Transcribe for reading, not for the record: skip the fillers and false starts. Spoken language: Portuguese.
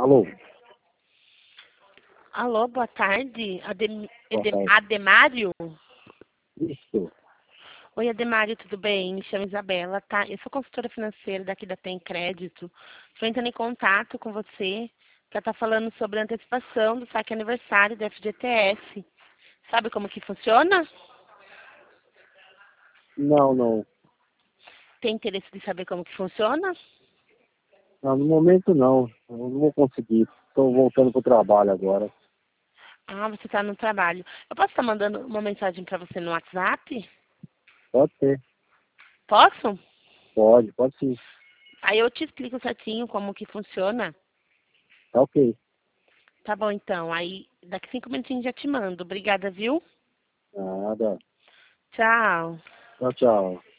Alô, Alô, boa tarde. boa tarde. Ademário? Isso, Oi, Ademário, tudo bem? Me chamo Isabela, tá? Eu sou consultora financeira daqui da Tem Crédito. Estou entrando em contato com você para estar falando sobre a antecipação do saque aniversário da FGTS. Sabe como que funciona? não. Tem interesse de saber como que funciona? Não, no momento não. Eu não vou conseguir. Estou voltando para o trabalho agora. Ah, você está no trabalho. Eu posso estar mandando uma mensagem para você no WhatsApp? Pode ser. Posso? Pode sim. Aí eu te explico certinho como que funciona. Tá ok. Tá bom, então. Aí, daqui 5 minutinhos já te mando. Obrigada, viu? Nada. Tchau. Tchau, tchau.